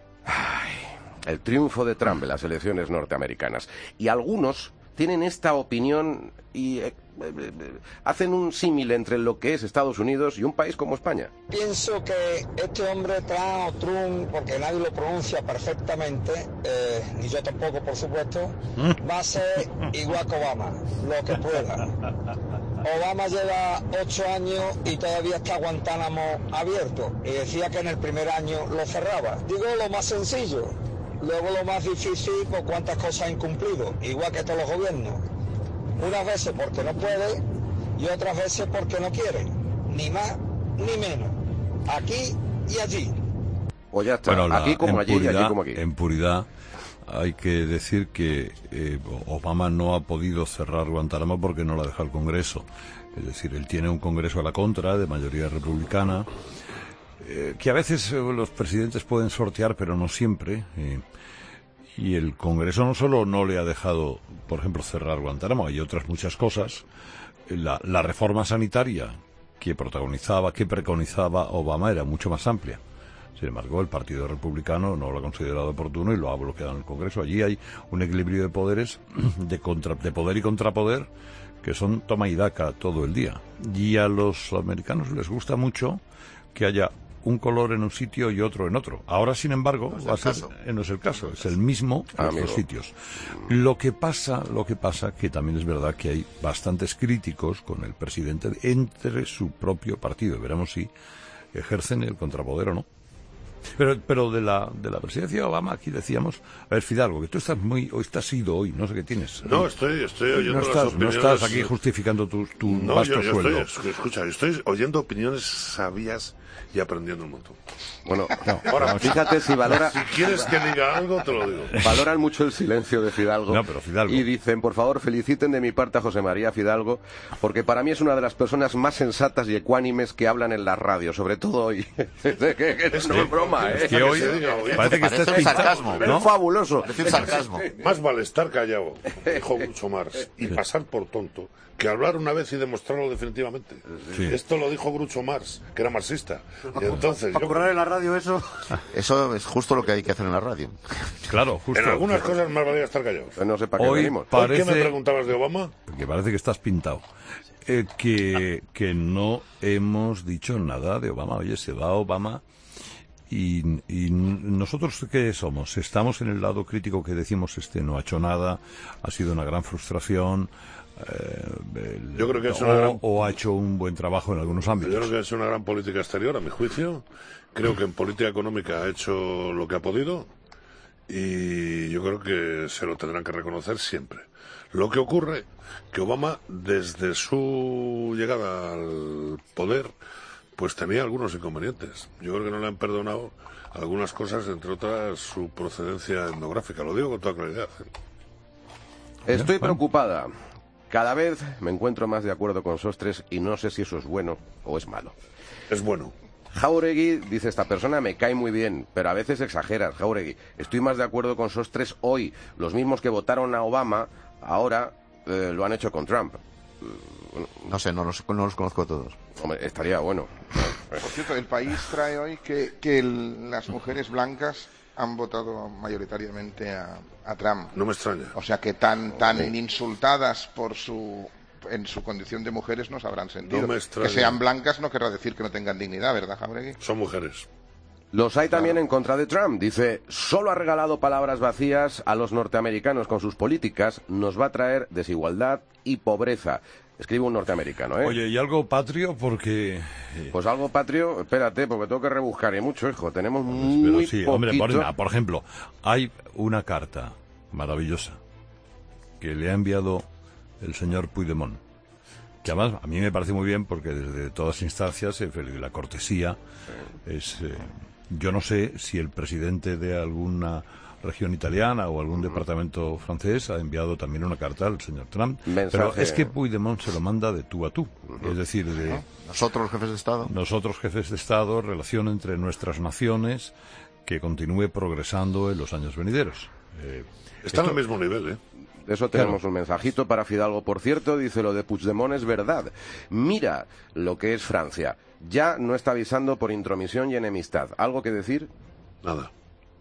el triunfo de Trump en las elecciones norteamericanas. Y algunos tienen esta opinión y hacen un símil entre lo que es Estados Unidos y un país como España. Pienso que este hombre Trump, porque nadie lo pronuncia perfectamente, ni yo tampoco, por supuesto, va a ser igual que Obama, lo que pueda. Obama lleva 8 años y todavía está Guantánamo abierto, y decía que en el primer año lo cerraba. Digo lo más sencillo. Luego lo más difícil, pues cuántas cosas ha incumplido, igual que todos los gobiernos. Unas veces porque no puede y otras veces porque no quiere, ni más ni menos, aquí y allí. O ya está, Bueno, aquí como allí y allí como aquí. En puridad hay que decir que Obama no ha podido cerrar Guantánamo porque no la deja el Congreso. Es decir, él tiene un Congreso a la contra, de mayoría republicana, que a veces los presidentes pueden sortear, pero no siempre. Y el Congreso no solo no le ha dejado, por ejemplo, cerrar Guantánamo, hay otras muchas cosas. La reforma sanitaria que preconizaba Obama era mucho más amplia. Sin embargo, el Partido Republicano no lo ha considerado oportuno y lo ha bloqueado en el Congreso. Allí hay un equilibrio de poderes, de poder y contrapoder, que son toma y daca todo el día. Y a los americanos les gusta mucho que haya un color en un sitio y otro en otro. Ahora, sin embargo, no es el caso, es el mismo en los dos sitios. Lo que pasa que también es verdad que hay bastantes críticos con el presidente entre su propio partido. Veremos si ejercen el contrapoder o no. Pero de la presidencia de Obama, aquí decíamos, a ver, Fidalgo, que tú estás estás ido hoy, no sé qué tienes. No, estoy oyendo las opiniones. No estás aquí justificando tu vasto sueldo. Escucha, estoy oyendo opiniones sabias y aprendiendo un montón. Bueno, ahora fíjate si valora... Si quieres que diga algo, te lo digo. Valoran mucho el silencio de Fidalgo. No, pero Fidalgo. Y dicen, por favor, feliciten de mi parte a José María Fidalgo, porque para mí es una de las personas más sensatas y ecuánimes que hablan en la radio, sobre todo hoy. No es broma, ¿eh? Es que hoy parece que estás pintado, sarcasmo, ¿no? Es fabuloso. Parece un sarcasmo. Más vale estar callado, dijo Groucho Marx, y pasar por tonto, que hablar una vez y demostrarlo definitivamente. Sí. Esto lo dijo Groucho Marx, que era marxista. Y entonces, ¿para currar en la radio eso? Eso es justo lo que hay que hacer en la radio. Claro, justo. En algunas cosas más valía estar callados. No sé para qué venimos. ¿Por qué me preguntabas de Obama? Que parece que estás pintado. Que no hemos dicho nada de Obama. Oye, se va Obama y nosotros ¿qué somos? Estamos en el lado crítico que decimos no ha hecho nada, ha sido una gran frustración. Yo creo que o ha hecho un buen trabajo en algunos ámbitos. Yo creo que es una gran política exterior, a mi juicio. Creo que en política económica ha hecho lo que ha podido y yo creo que se lo tendrán que reconocer siempre. Lo que ocurre que Obama, desde su llegada al poder, pues tenía algunos inconvenientes. Yo creo que no le han perdonado algunas cosas, entre otras su procedencia etnográfica. Lo digo con toda claridad. Estoy preocupada. Cada vez me encuentro más de acuerdo con Sostres y no sé si eso es bueno o es malo. Es bueno. Jáuregui, dice esta persona, me cae muy bien, pero a veces exageras, Jáuregui. Estoy más de acuerdo con Sostres hoy. Los mismos que votaron a Obama, ahora lo han hecho con Trump. No sé, no los conozco a todos. Hombre, estaría bueno. Por cierto, el país trae hoy que las mujeres blancas han votado mayoritariamente a Trump. No me extraña. O sea que tan insultadas en su condición de mujeres no se habrán sentido. No me extraña. Que sean blancas no querrá decir que no tengan dignidad, ¿verdad, Jáuregui? Son mujeres. Los hay también en contra de Trump. Dice, solo ha regalado palabras vacías a los norteamericanos con sus políticas, nos va a traer desigualdad y pobreza. Escribe un norteamericano, ¿eh? Oye, ¿y algo patrio? Porque... Pues algo patrio, espérate, porque tengo que rebuscar y mucho, hijo. Tenemos muy sí, poquito... Hombre, por ejemplo, hay una carta maravillosa que le ha enviado el señor Puigdemont, que además a mí me parece muy bien porque desde todas instancias la cortesía es... yo no sé si el presidente de alguna región italiana o algún departamento francés ha enviado también una carta al señor Trump. Pero es que Puigdemont se lo manda de tú a tú. Es decir, de... ¿Nosotros los jefes de Estado? Nosotros jefes de Estado, relación entre nuestras naciones que continúe progresando en los años venideros. Está al mismo nivel, ¿eh? De eso tenemos un mensajito para Fidalgo. Por cierto, dice, lo de Puigdemont es verdad. Mira lo que es Francia. Ya no está avisando por intromisión y enemistad. ¿Algo que decir? Nada.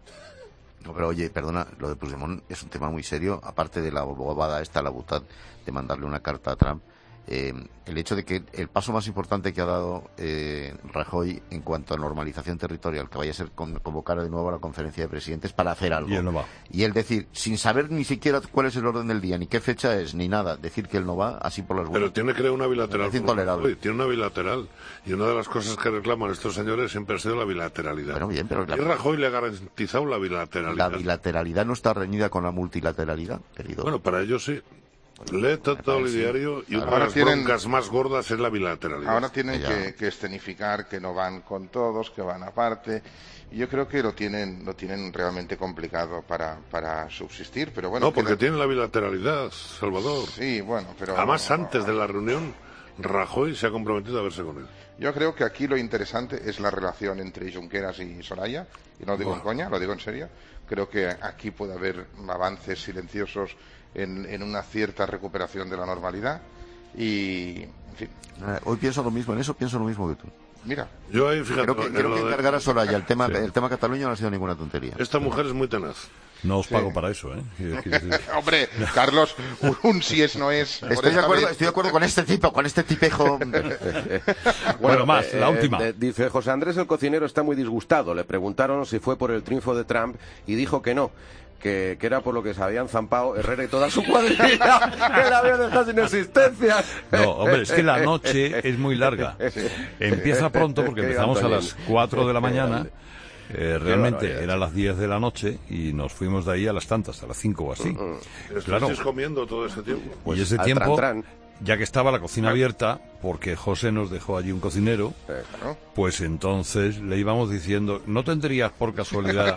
No, pero oye, perdona, lo de Puigdemont es un tema muy serio, aparte de la bobada esta, la butad de mandarle una carta a Trump. El hecho de que el paso más importante que ha dado Rajoy en cuanto a normalización territorial, que vaya a ser convocar de nuevo a la conferencia de presidentes para hacer algo. Y él no va. Y él decir, sin saber ni siquiera cuál es el orden del día, ni qué fecha es, ni nada, decir que él no va, así por las buenas. Pero tiene que crear una bilateral. Es intolerable. Tiene una bilateral. Y una de las cosas que reclaman estos señores siempre ha sido la bilateralidad. Bueno, bien, pero y Rajoy le ha garantizado la bilateralidad. La bilateralidad no está reñida con la multilateralidad, querido. Bueno, para ellos sí. Lee todo el diario y una de las broncas más gordas es la bilateralidad. Ahora tienen que escenificar que no van con todos, que van aparte. Yo creo que lo tienen realmente complicado para subsistir, pero bueno. No, porque tienen la bilateralidad, Salvador. Sí, bueno, pero... Además, antes de la reunión, Rajoy se ha comprometido a verse con él. Yo creo que aquí lo interesante es la relación entre Junqueras y Soraya, y no lo digo en coña, lo digo en serio. Creo que aquí puede haber avances silenciosos en una cierta recuperación de la normalidad y, en fin. Hoy pienso lo mismo, en eso pienso lo mismo que tú. Mira, yo ahí, fíjate, creo que encargar a Soraya el tema Cataluña no ha sido ninguna tontería. Esta mujer es muy tenaz. No os pago para eso, ¿eh? Hombre, Carlos, un si es no es. Estoy de acuerdo con este tipejo. Bueno, más, la última. Dice José Andrés, el cocinero está muy disgustado. Le preguntaron si fue por el triunfo de Trump y dijo que no. Que era por lo que se habían zampado Herrera y toda su cuadrilla, que la habían dejado sin existencia. No, hombre, es que la noche es muy larga. Empieza pronto porque empezamos a las 4 de la mañana. Realmente era a las 10 de la noche y nos fuimos de ahí a las tantas, a las 5 o así. Claro. Comiendo todo ese tiempo? Pues ese tiempo, ya que estaba la cocina abierta, porque José nos dejó allí un cocinero, pues entonces le íbamos diciendo, ¿no tendrías por casualidad?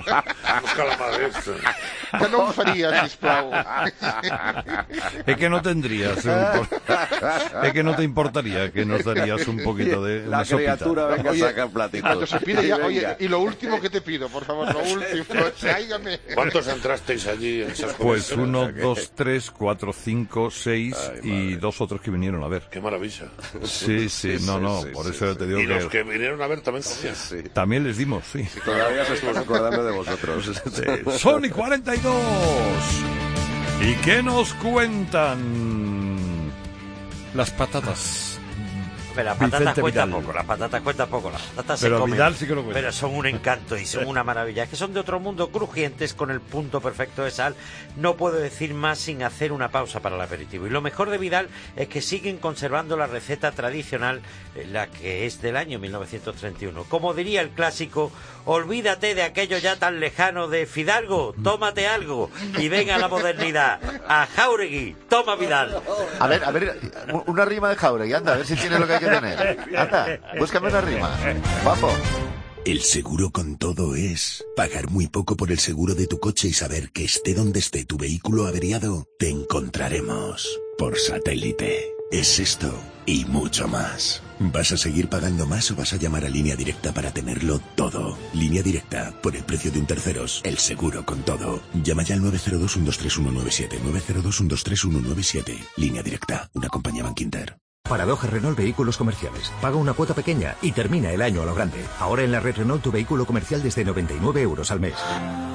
Que no me farías, sisplau. Es que no tendrías, es que no te importaría que nos darías un poquito de la criatura, venga, oye, saca el platito. Se pide ya, oye, y lo último que te pido, por favor, lo último, tráigame. ¿Cuántos entrasteis allí en esas Pues 1, 2, 3, 4, 5, 6 y 2 otros que vinieron a ver. ¡Qué maravilla! Sí, por eso te digo que... Y los que vinieron a ver también comían. También les dimos, sí. Todavía se estamos acordando de vosotros. Sony 42. ¿Y qué nos cuentan las patatas? Pero las patatas cuentan poco, las patatas pero se comen, Vidal sí que lo cuenta. pero son un encanto y son una maravilla. Es que son de otro mundo, crujientes con el punto perfecto de sal. No puedo decir más sin hacer una pausa para el aperitivo. Y lo mejor de Vidal es que siguen conservando la receta tradicional, la que es del año 1931. Como diría el clásico, olvídate de aquello ya tan lejano de Fidalgo, tómate algo y venga a la modernidad. A Jáuregui, toma Vidal. A ver, una rima de Jáuregui, anda, a ver si tiene lo que hay que tener. Anda, búscame una rima. Vamos. El seguro con todo es pagar muy poco por el seguro de tu coche y saber que esté donde esté tu vehículo averiado, te encontraremos por satélite. Es esto y mucho más. ¿Vas a seguir pagando más o vas a llamar a Línea Directa para tenerlo todo? Línea Directa, por el precio de un terceros, el seguro con todo. Llama ya al 902-123-197, 902-123-197. Línea Directa, una compañía Bankinter. Paradoja Renault Vehículos Comerciales. Paga una cuota pequeña y termina el año a lo grande. Ahora en la red Renault tu vehículo comercial desde 99 euros al mes.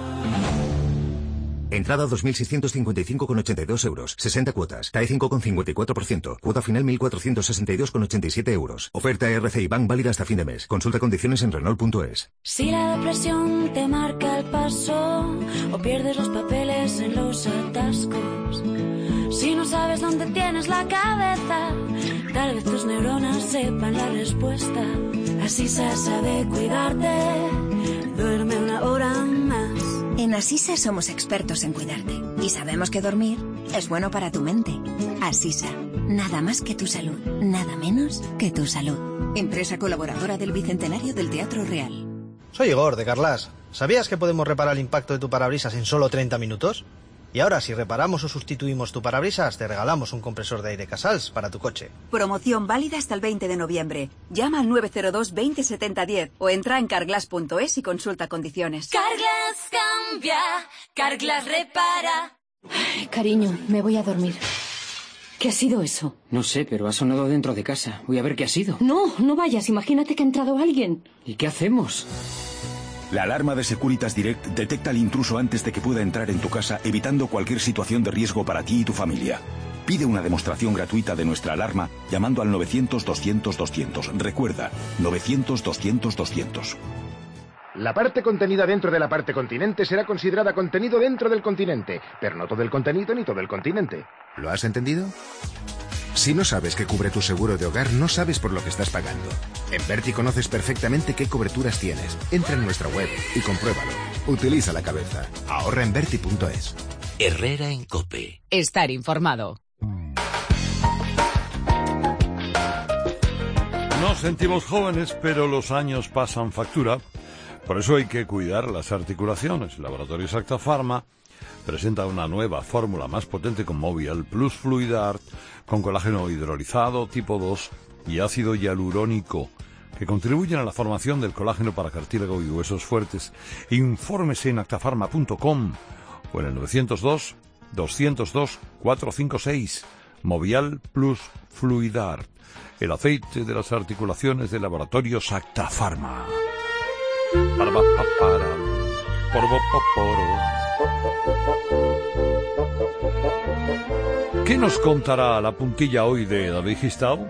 Entrada 2.655,82 euros. 60 cuotas. TAE 5,54%. Cuota final 1.462,87 euros. Oferta RCI Bank válida hasta fin de mes. Consulta condiciones en Renault.es. Si la depresión te marca el paso o pierdes los papeles en los atascos, si no sabes dónde tienes la cabeza, tal vez tus neuronas sepan la respuesta. Asisa sabe cuidarte. Duerme una hora más. En Asisa somos expertos en cuidarte y sabemos que dormir es bueno para tu mente. Asisa, nada más que tu salud, nada menos que tu salud. Empresa colaboradora del Bicentenario del Teatro Real. Soy Igor, de Carlas. ¿Sabías que podemos reparar el impacto de tu parabrisas en solo 30 minutos? Y ahora, si reparamos o sustituimos tu parabrisas, te regalamos un compresor de aire Casals para tu coche. Promoción válida hasta el 20 de noviembre. Llama al 902 20 70 10 o entra en carglass.es y consulta condiciones. Carglass cambia, Carglass repara. Ay, cariño, me voy a dormir. ¿Qué ha sido eso? No sé, pero ha sonado dentro de casa. Voy a ver qué ha sido. No, no vayas. Imagínate que ha entrado alguien. ¿Y qué hacemos? La alarma de Securitas Direct detecta al intruso antes de que pueda entrar en tu casa, evitando cualquier situación de riesgo para ti y tu familia. Pide una demostración gratuita de nuestra alarma llamando al 900-200-200. Recuerda, 900-200-200. La parte contenida dentro de la parte continente será considerada contenido dentro del continente, pero no todo el contenido ni todo el continente. ¿Lo has entendido? Si no sabes qué cubre tu seguro de hogar, no sabes por lo que estás pagando. En Verti conoces perfectamente qué coberturas tienes. Entra en nuestra web y compruébalo. Utiliza la cabeza. Ahorra en Verti.es. Herrera en COPE. Estar informado. Nos sentimos jóvenes, pero los años pasan factura. Por eso hay que cuidar las articulaciones. Laboratorio Acta Pharma presenta una nueva fórmula más potente con Movial Plus Fluidart, con colágeno hidrolizado tipo 2 y ácido hialurónico, que contribuyen a la formación del colágeno para cartílago y huesos fuertes. Infórmese en actafarma.com o en el 902-202-456. Movial Plus Fluidart, el aceite de las articulaciones de Laboratorios Acta Pharma. ¿Qué nos contará la puntilla hoy de David Gistau?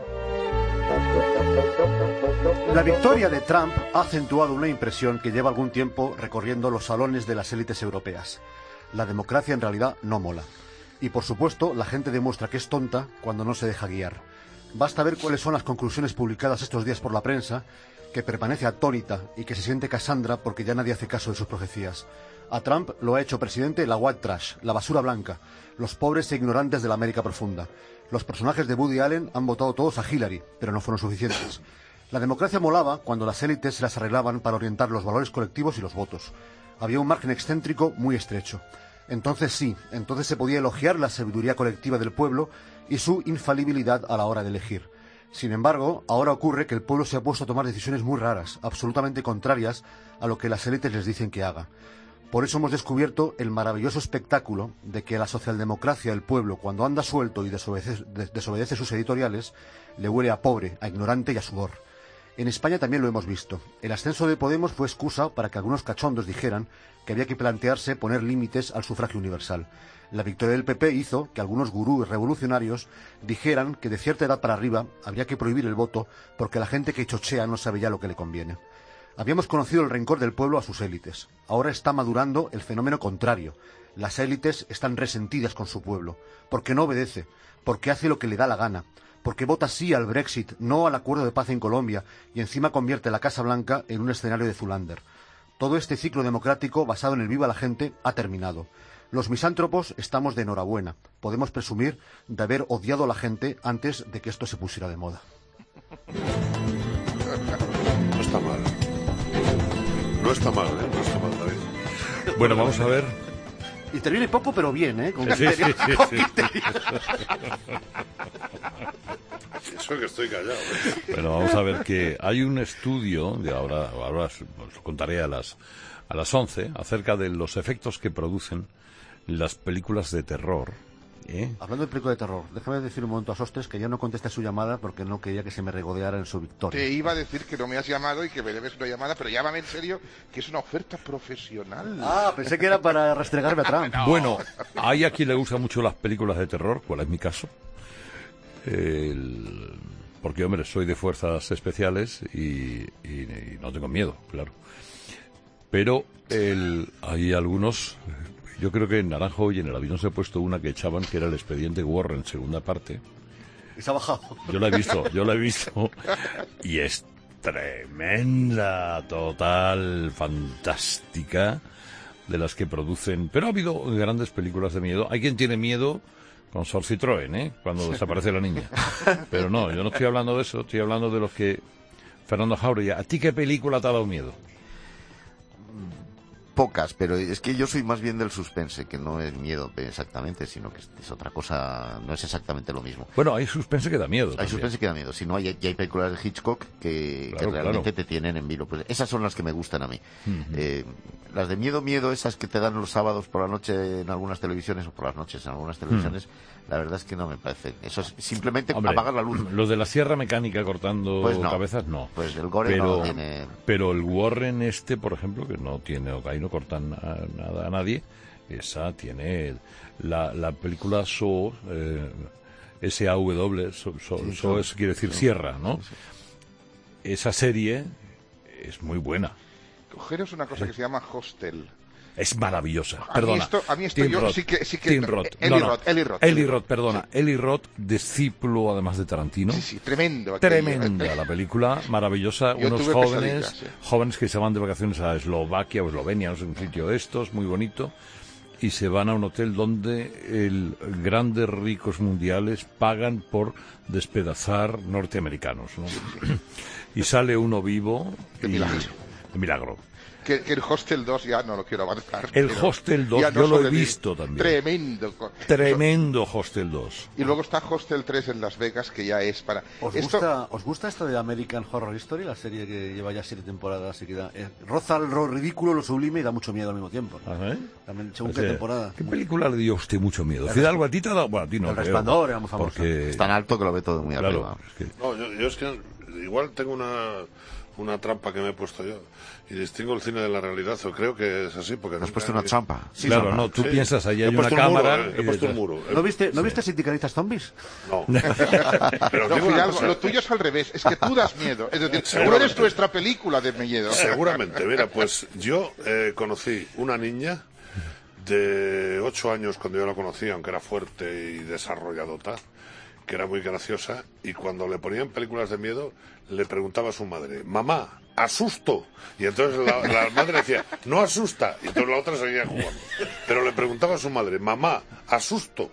La victoria de Trump ha acentuado una impresión que lleva algún tiempo recorriendo los salones de las élites europeas. La democracia en realidad no mola. Y por supuesto, la gente demuestra que es tonta cuando no se deja guiar. Basta ver cuáles son las conclusiones publicadas estos días por la prensa, que permanece atónita y que se siente Cassandra porque ya nadie hace caso de sus profecías. A Trump lo ha hecho presidente la white trash, la basura blanca, los pobres e ignorantes de la América profunda. Los personajes de Woody Allen han votado todos a Hillary, pero no fueron suficientes. La democracia molaba cuando las élites se las arreglaban para orientar los valores colectivos y los votos. Había un margen excéntrico muy estrecho. Entonces sí, entonces se podía elogiar la sabiduría colectiva del pueblo y su infalibilidad a la hora de elegir. Sin embargo, ahora ocurre que el pueblo se ha puesto a tomar decisiones muy raras, absolutamente contrarias a lo que las élites les dicen que haga. Por eso hemos descubierto el maravilloso espectáculo de que a la socialdemocracia del pueblo, cuando anda suelto y desobedece sus editoriales, le huele a pobre, a ignorante y a sudor. En España también lo hemos visto. El ascenso de Podemos fue excusa para que algunos cachondos dijeran que había que plantearse poner límites al sufragio universal. La victoria del PP hizo que algunos gurúes revolucionarios dijeran que de cierta edad para arriba habría que prohibir el voto porque la gente que chochea no sabe ya lo que le conviene. Habíamos conocido el rencor del pueblo a sus élites. Ahora está madurando el fenómeno contrario. Las élites están resentidas con su pueblo, porque no obedece, porque hace lo que le da la gana, porque vota sí al Brexit, no al acuerdo de paz en Colombia, y encima convierte la Casa Blanca en un escenario de Zoolander. Todo este ciclo democrático basado en el viva la gente ha terminado. Los misántropos estamos de enhorabuena. Podemos presumir de haber odiado a la gente antes de que esto se pusiera de moda. No está mal. No está mal, no está mal, David. Bueno, vamos a ver. Interviene poco, pero bien, ¿eh? Con criterio. Eso que estoy callado. Bueno, vamos a ver que hay un estudio de ahora os lo contaré a las 11 acerca de los efectos que producen las películas de terror. Hablando de película de terror, déjame decir un momento a Sostres que ya no contesté su llamada porque no quería que se me regodeara en su victoria. Te iba a decir que no me has llamado y que me debes una llamada, pero llámame en serio, que es una oferta profesional. Ah, pensé que era para restregarme a Trump. No. Bueno, hay a quien le gustan mucho las películas de terror, ¿cuál es mi caso? Porque, hombre, soy de fuerzas especiales y no tengo miedo, claro. Pero hay algunos... Yo creo que en Naranjo y en el avión se ha puesto una que echaban, que era el expediente Warren, segunda parte. ¿Y se ha bajado? Yo la he visto. Y es tremenda, total, fantástica, de las que producen... Pero ha habido grandes películas de miedo. Hay quien tiene miedo con Sor Citroën, cuando desaparece la niña. Pero no, yo no estoy hablando de eso, estoy hablando de los que... Fernando Jauregui, ¿a ti qué película te ha dado miedo? Pocas, pero es que yo soy más bien del suspense, que no es miedo exactamente, sino que es otra cosa, no es exactamente lo mismo. Bueno, hay suspense que da miedo. Hay suspense que da miedo, si no hay películas de Hitchcock que realmente te tienen en vilo. Pues esas son las que me gustan a mí. Las de miedo, esas que te dan los sábados por la noche en algunas televisiones, o por las noches en algunas televisiones, la verdad es que no me parecen. Eso es simplemente apagar la luz. Los de la sierra mecánica cortando cabezas, no. Pues el gore no tiene... Pero el Warren por ejemplo, que no tiene, ahí no cortan nada a nadie, esa tiene la película Saw, S-A-W, Saw quiere decir sierra, ¿no? Esa serie es muy buena. Cogeros una cosa que se llama Hostel. Es maravillosa. Perdona. A mí esto yo sí que... Tim Roth. Eli Roth, perdona. Sí. Eli Roth, discípulo además de Tarantino. Sí, tremendo. Tremenda la película, maravillosa. Unos jóvenes que se van de vacaciones a Eslovaquia o Eslovenia, no sé, un sitio de estos, muy bonito. y se van a un hotel donde grandes ricos mundiales pagan por despedazar norteamericanos, ¿no? Y sale uno vivo. Qué milagro. Milagro. Que el Hostel 2 ya no lo quiero avanzar. El Hostel 2 yo lo he visto también. Tremendo Hostel 2. Y luego está Hostel 3 en Las Vegas, que ya es para... ¿Os gusta esto de American Horror Story? La serie que lleva ya 7 temporadas y que da, roza lo ridículo, lo sublime y da mucho miedo al mismo tiempo. También, según qué temporada. ¿Qué película le dio a usted mucho miedo? Fidalgo, ¿a ti te ha dado? Bueno, a ti no. El Resplandor era muy famoso. Porque... Es tan alto que lo ve todo muy arriba. No, yo es que igual tengo una trampa que me he puesto yo y distingo el cine de la realidad, o creo que es así porque... ¿Has puesto una trampa? Sí, claro, no, tú piensas, ahí hay una cámara... He puesto un muro. ¿No viste Sindicalistas Zombies? No. Pero Fidalgo, lo tuyo es al revés, es que tú das miedo, es decir, seguro eres nuestra película de miedo. Seguramente, mira, pues yo conocí una niña de 8 años cuando yo la conocí, aunque era fuerte y desarrolladota, que era muy graciosa, y cuando le ponían películas de miedo le preguntaba a su madre: mamá, asusto, y entonces la madre decía: no asusta, y entonces la otra seguía jugando, pero le preguntaba a su madre: mamá, asusto.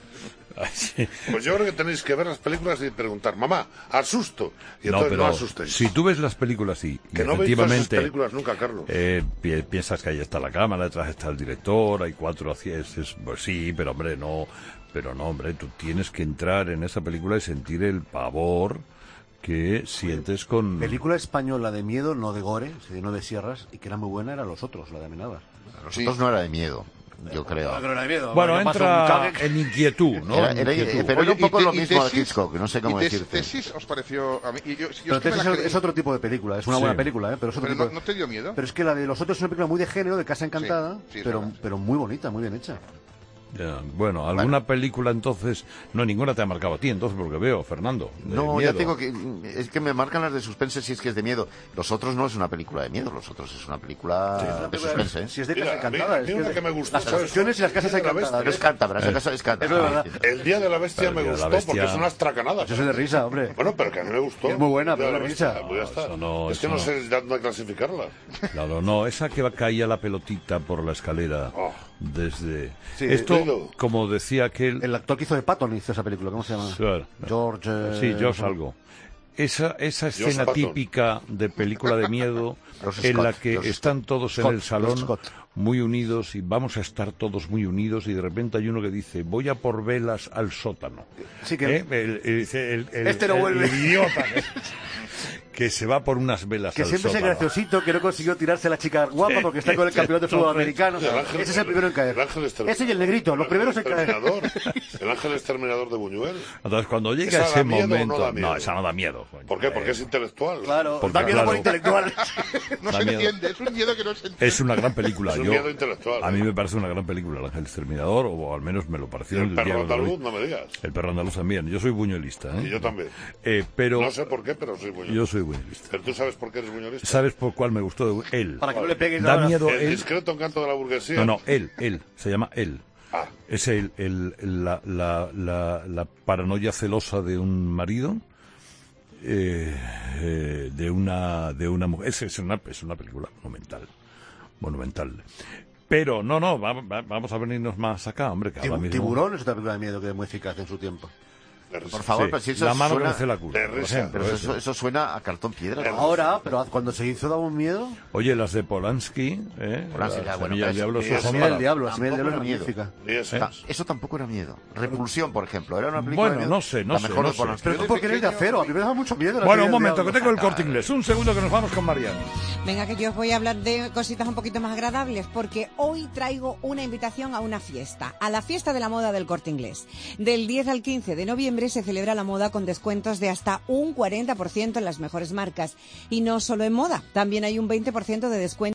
Pues yo creo que tenéis que ver las películas y preguntar: mamá, asusto, y entonces no asustéis. Si tú ves las películas y que no efectivamente veis esas películas nunca, Carlos. Piensas que ahí está la cámara, detrás está el director, hay 4 acieses, pues sí, pero hombre, no, hombre, tú tienes que entrar en esa película y sentir el pavor que sientes con... Película española de miedo, no de gore, no de sierras, y que era muy buena, era Los Otros, la de Amenábar. Los Otros no era de miedo, yo creo. Bueno, entra en inquietud, ¿no? Pero era un poco lo mismo de Hitchcock, no sé cómo decirte. ¿Tesis os pareció a mí? Pero Tesis es otro tipo de película, es una buena película, pero es otro tipo ¿No te dio miedo? Pero es que la de Los Otros es una película muy de género, de Casa Encantada, pero muy bonita, muy bien hecha. Ya, bueno, ¿alguna película entonces? No, ninguna te ha marcado a ti, entonces, porque veo, Fernando. No, miedo. Ya tengo que... Es que me marcan las de suspense si es que es de miedo. Los Otros no es una película de miedo, Los Otros es una película de suspense. Si es de Casa Encantada. Es que me gustó. Las canciones y las casas encantadas. Pero es cántabra, esa casa es cántabra. El Día de la Bestia me gustó porque son unas tracanadas. Yo soy de risa, hombre. Bueno, pero que a mí me gustó. Es muy buena, pero de risa. Es que no sé dónde clasificarla. Claro, no, esa que caía la pelotita por la escalera desde... Sí, esto, como decía aquel... El actor que hizo de Patton hizo esa película, ¿cómo se llama? Claro. George... Sí, George algo. Esa escena típica de película de miedo en la que están todos en el salón muy unidos y vamos a estar todos muy unidos y de repente hay uno que dice: voy a por velas al sótano. Sí, que... Este no vuelve. El idiota que se va por unas velas al sótano. Que siempre es el graciosito que no consiguió tirarse a la chica guapa porque está con el campeonato de fútbol americano. Ese es el primero en caer. Ese y el negrito, los primeros en caer. El ángel exterminador de Buñuel. Entonces cuando llega ese momento... No, esa no da miedo. ¿Por qué? Porque es intelectual. Claro, da miedo por intelectual. No se entiende, es un miedo que no se entiende. Es una gran película. Es un miedo intelectual. A mí me parece una gran película El ángel exterminador, o al menos me lo pareció. El perro andaluz, no me digas. El perro andaluz también. Yo soy buñuelista. Y yo también. Pero... No sé por qué, pero soy buñuelista. Yo soy buñuelista. Pero tú sabes por qué eres buñuelista. ¿Sabes por cuál me gustó él? Para que no le pegues da miedo el discreto encanto de la burguesía. No, él. Se llama él. Es la paranoia celosa de un marido, de una mujer. Es una película monumental. Pero vamos a venirnos más acá, hombre. Que ahora mismo... Tiburón es otra película de miedo que es muy eficaz en su tiempo. Por favor, pero si eso la mano suena... que hace la culpa. Pero eso suena a cartón piedra. Ahora, pero cuando se hizo daba un miedo. Oye, las de Polanski, Semilla del Diablo, Semilla del Diablo es magnífica. Eso tampoco era miedo. Repulsión, por ejemplo, era una película de miedo. No sé. Pero tú porque eres de acero, a mí me daba mucho miedo. Bueno, un momento, que tengo el Corte Inglés. Un segundo que nos vamos con Mariano. Venga, que yo os voy a hablar de cositas un poquito más agradables, porque hoy traigo una invitación a una fiesta, a la fiesta de la moda del Corte Inglés. Del 10 al 15 de noviembre se celebra la moda con descuentos de hasta un 40% en las mejores marcas. Y no solo en moda, también hay un 20% de descuento